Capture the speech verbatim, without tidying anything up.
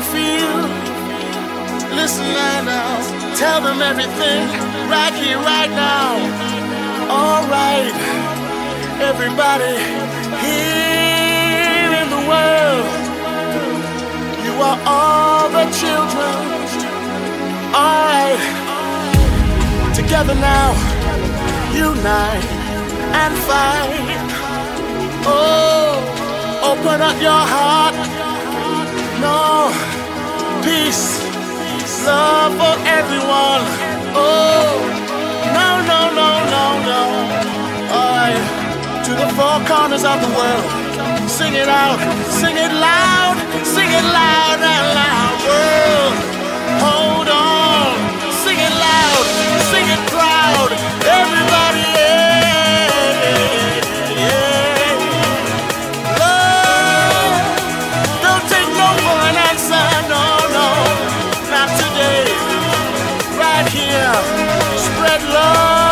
feel? Listen right now. Tell them everything right here, right now. Alright, everybody here in the world, you are all the children. Alright, together now, unite and fight. Oh, open up your heart. No, peace, love for everyone. Oh, no, no, no, no, no. Alright, to the four corners of the world. Sing it out, sing it loud, sing it loud and loud. World, hold on, sing it loud, sing it proud. Everybody, yeah, yeah. Love, don't take no for an answer, no, no, not today. Right here, spread love.